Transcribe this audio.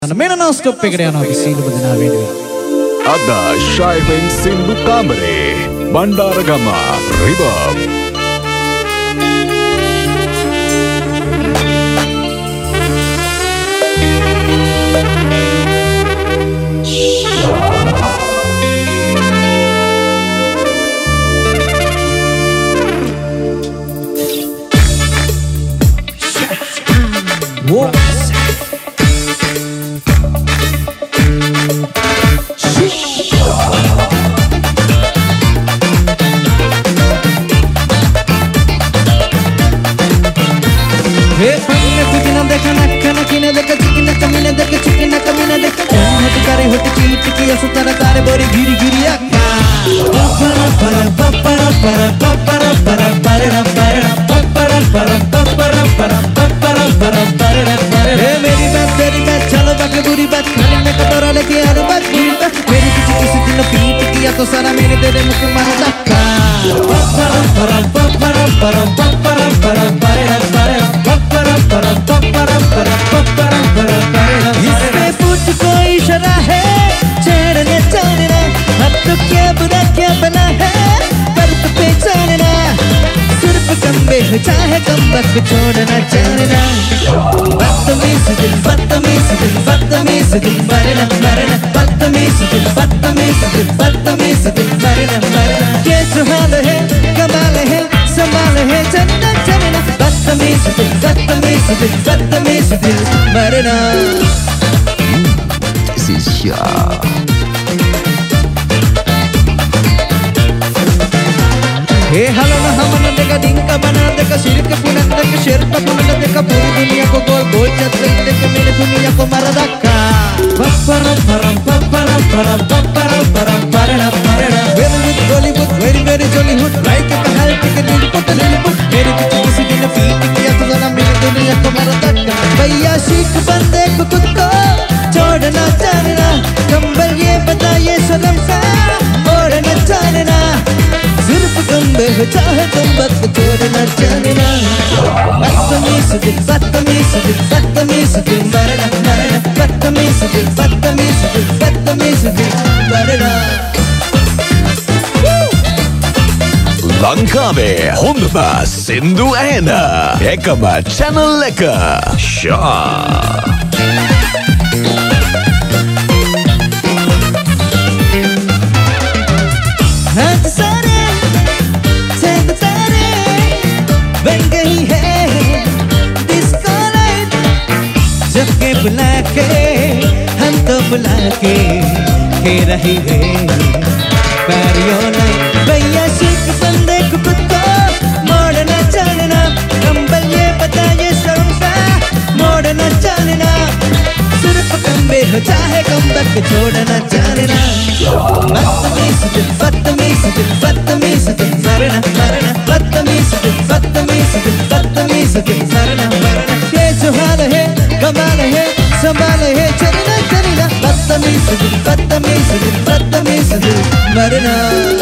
मेरा नाम स्टॉप पे गया ना किसी को बदना video Ada Shaiven Sindhu Kamare Bandaragama River देखा नक्का नकीने देखा चिकना कमीने देखा चिकना कमीने देखा हट करे हट चीट की असुतरा तारे बोरी गिरी गिरी अक्का पपरा परा पपरा परा पपरा परा परा परा पपरा परा पपरा परा पपरा परा परा परा हे मेरी बात चलो बाकी बुरी बात खाने में कटोरा लेके हर बात मेरी किसी दिन पीट किया तो सारा मेरे तेरे मुख मारा धक्का पपरा परा पपरा परा पपरा परा परा पपरा परा पपरा परा पपरा परा परा इसमें पूछ कोई इशारा है चढ़ने चढ़ना अब तो क्या बुरा क्या बना है पर तो पहचानना सिर्फ कम्बे चाहे कम वक्त छोड़ना चलना बदतमीज दिल बदतमीज दिल बदतमीज दिल मरना मरना बदतमीज दिल बदतमीज दिल बदतमीज दिल मरना मरना ये सुहाल है कमाल है संभाल है चलना चलना बदतमीज दिल बदतमीज दिल बदतमीज दिल मरना This is Shah. Hey hello ना हमन देखा डिंका बना देखा सिर के पुनंद के शेर का पुनंद देखा पूरी दुनिया को गोल गोल चक्कर लेके मेरे दुनिया को मारा धक्का पपरा परा पपरा परा पपरा परा परा परा Bollywood very very Jollywood like का हाल के लिलपुट मेरे किसी दिन फीट किया तो जरा मेरे दुनिया को मारा धक्का भैया सीख बंदे को खुद को छोड़ना चाहना कंबल ये बता ये सनम सा ओढ़ना चाहना सिर्फ कंबे हो चाहे तुम वक्त छोड़ना चाहना बदतमीज दिल बदतमीज दिल बदतमीज दिल मरना मरना बदतमीज दिल बदतमीज दिल बदतमीज दिल मरना Langkabe Honda Sindhu Ena Ekama Channel Leka Shah. बुला के हम तो बुला के रही है पैरियों नहीं भैया सीख बंदे को खुद को मोड़ना चलना कंबल ये बता ये शर्मसा मोड़ना चलना सिर्फ कंबे हो चाहे कम तक छोड़ना चलना बदतमीज दिल बदतमीज दिल बदतमीज दिल मरना मरना बदतमीज दिल बदतमीज दिल बदतमीज दिल मरना मरना ये जो हाल है कमाल है संभाल है चलना चलना बदतमीज दिल बदतमीज दिल बदतमीज दिल मरना